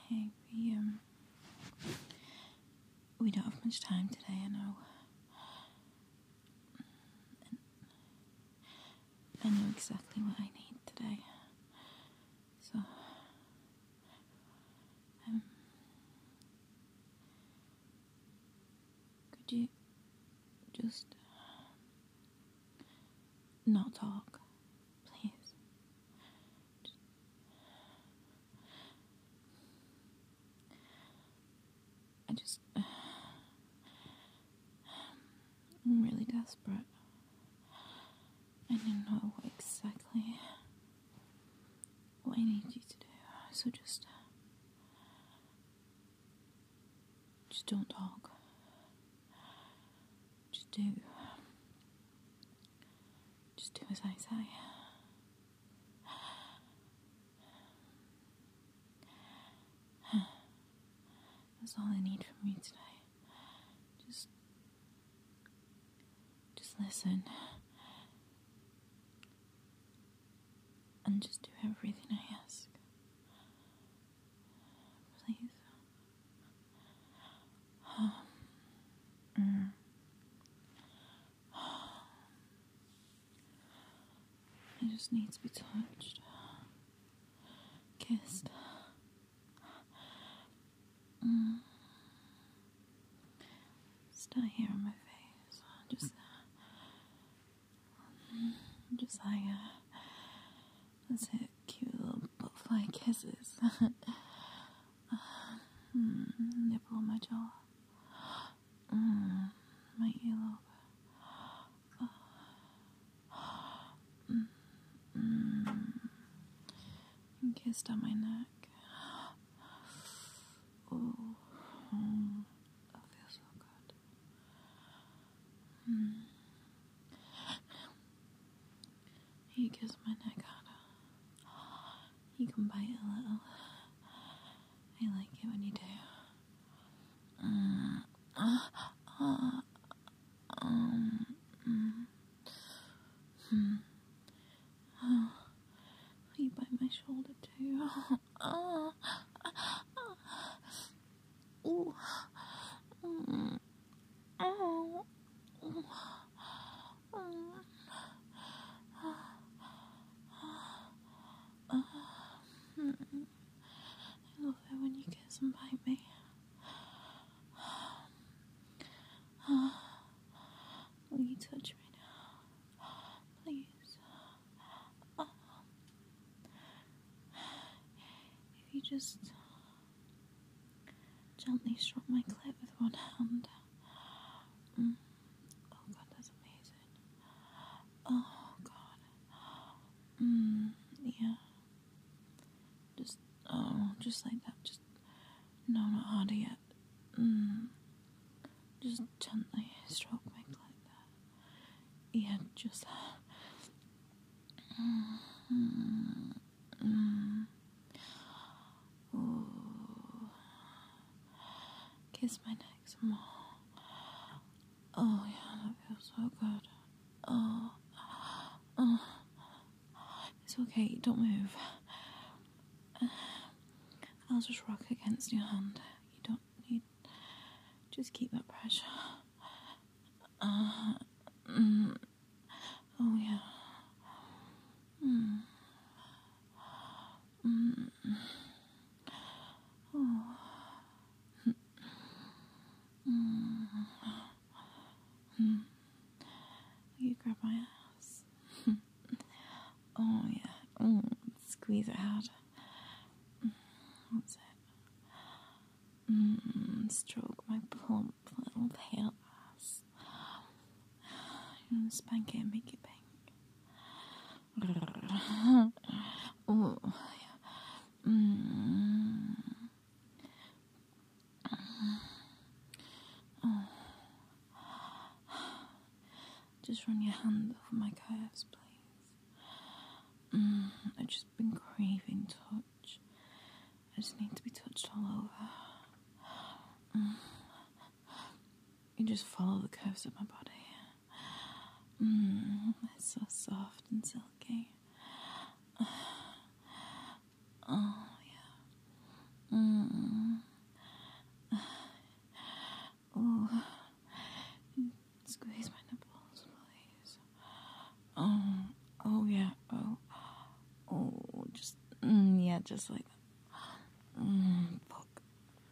Hey, we don't have much time today, I know. I know exactly what I need today. So, could you just not talk, please? I'm really desperate. I don't know exactly what I need you to do, so just don't talk. Just do as I say. That's all I need from you today. Just listen. And just do everything I ask. Please. I just need to be touched. Kissed. Start here on my face. Just like that's it, cute little butterfly kisses. Nipple on my jaw. My earlobe. And kissed on my neck. Oh, that feels so good. You kiss my neck harder. You can bite a little. I like it when you do. You bite my shoulder too. Ooh. I love it when you kiss and bite me. Will you touch me now? Please. If you just gently stroke my clit with one hand. Oh God, that's amazing. Oh God. Yeah. Just like that. No, not harder yet. Just gently stroke my clit there. Yeah, just that. Ooh. Kiss my neck some more. Oh yeah, that feels so good. Oh. It's okay, don't move. I'll just rock against your hand. You don't need... Just keep that pressure. Oh yeah. You grab my ass. Oh yeah. Squeeze it hard. That's it. Stroke my plump little pale ass. You want to spank it and make it pink. Oh yeah. Just run your hand over my curves, please. I've just been craving touch. I just need to be touched all over. You just follow the curves of my body. It's so soft and silky. Oh yeah. Yeah, just like that. Fuck.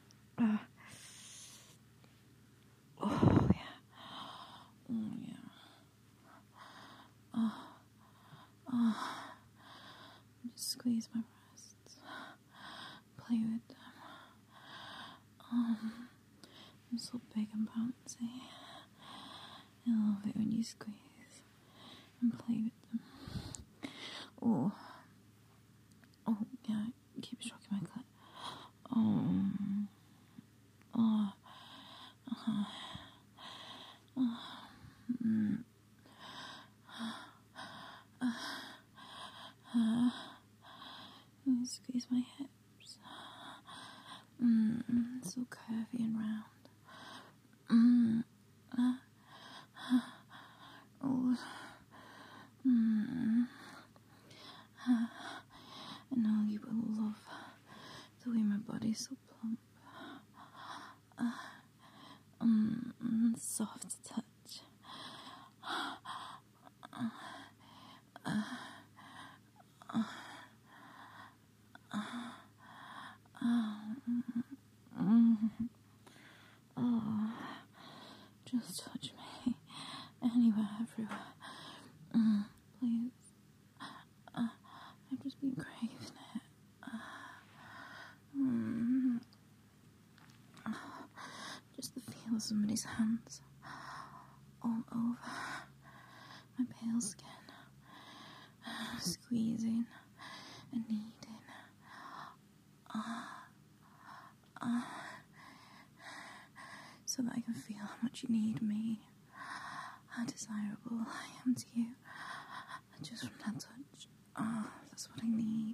Oh, yeah. Yeah. Just squeeze my breasts. Play with them. I'm so big and bouncy. I love it when you squeeze and play with them. Oh, yeah, keep stroking my clit. Squeeze my hips. So curvy and round. I know you will love the way my body's so plump. Soft to touch. Just touch me. Anywhere, everywhere. Please. I've just been craving it. Just the feel of somebody's hands all over my pale skin, squeezing and kneading. So that I can feel how much you need me, how desirable I am to you. Just from that touch, that's what I need.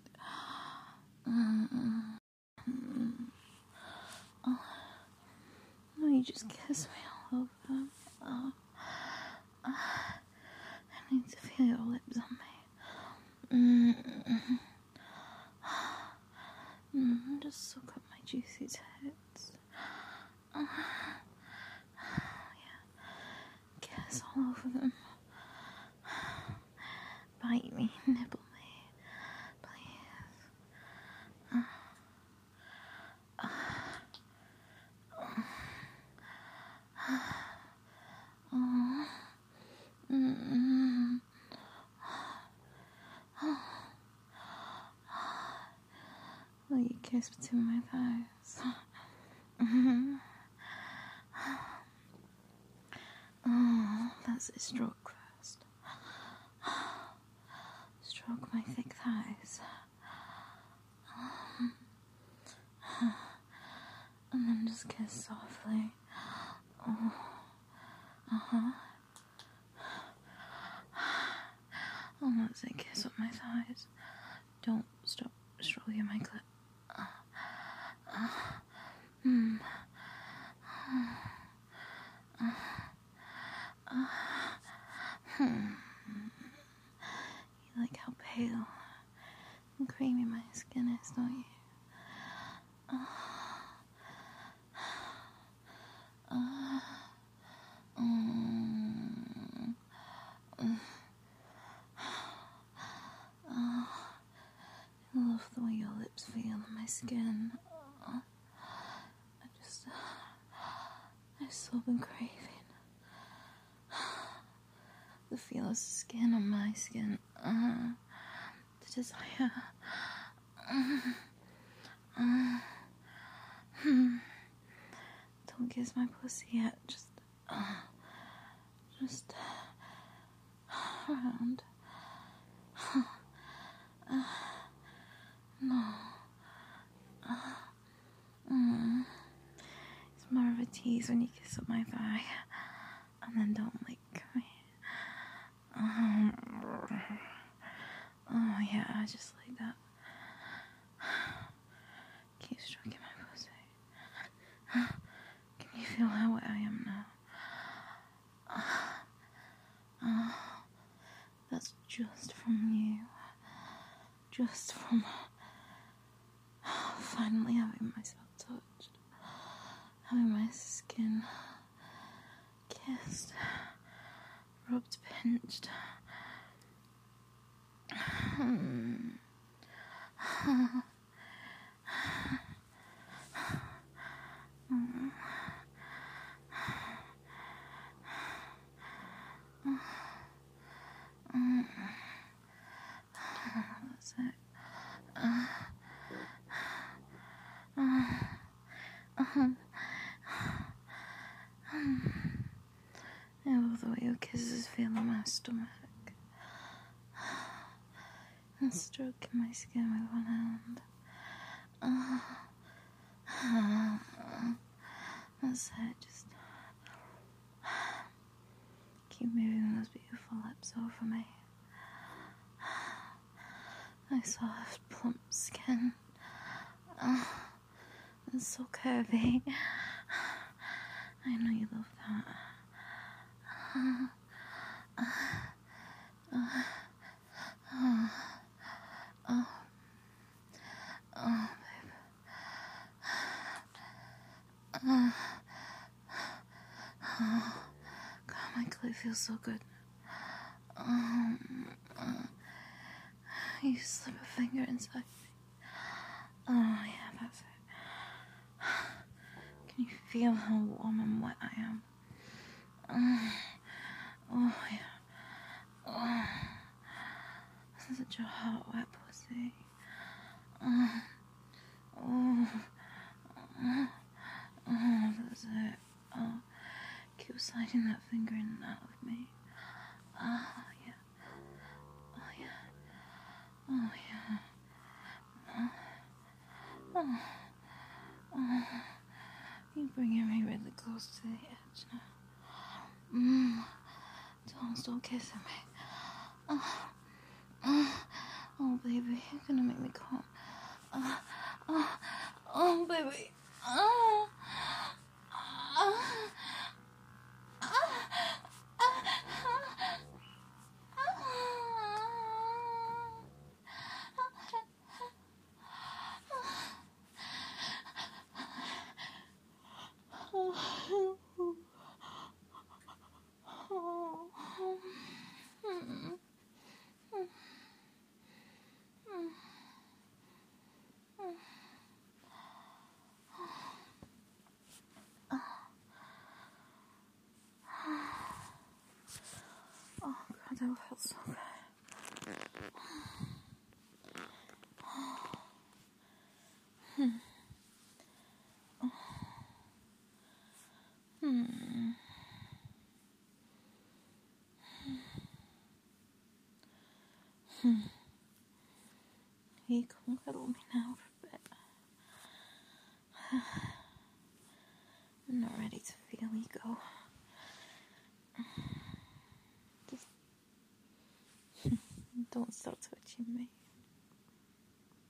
No, you just kiss me all over. I need to feel your lips on me. Just suck up my juicy tits. Yeah, kiss all over them. Bite me, nibble me, please. Will you kiss between my thighs? That's it, stroke first. Stroke my thick thighs. And then just kiss softly. That's it, kiss up my thighs. Don't stop stroking my clit. You like how pale and creamy my skin is, don't you? I love the way your lips feel on my skin. I've so been craving the feel of skin on my skin, the desire. Don't kiss my pussy yet, just around. No. It's more of a tease when you kiss up my thigh, and then don't lick me. Oh yeah, I just like that. Keep stroking my pussy. Can you feel how wet I am now? That's just from you. Just from finally having myself touched, having my skin kissed, rubbed, pinched. That's it. I love the way your kisses feel on my stomach. And stroking my skin with one hand. That's it, just keep moving those beautiful lips over me. My soft, plump skin. It's so curvy. I know you love that. God, my clit feels so good. You slip a finger inside me. Oh, yeah, that's it. Can you feel how warm and wet I am? Oh, yeah. Oh, such a hot, wet pussy. That's it. Oh, keep sliding that finger in and out of me. Oh, yeah. Oh, yeah. Oh, yeah. You're bringing me really close to the edge now. Don't stop kissing me. Oh, baby, you're gonna make me come. Oh, baby. Oh, God, that felt so good. You come cuddle me now for a bit. I'm not ready to feel you go. Just don't stop touching me.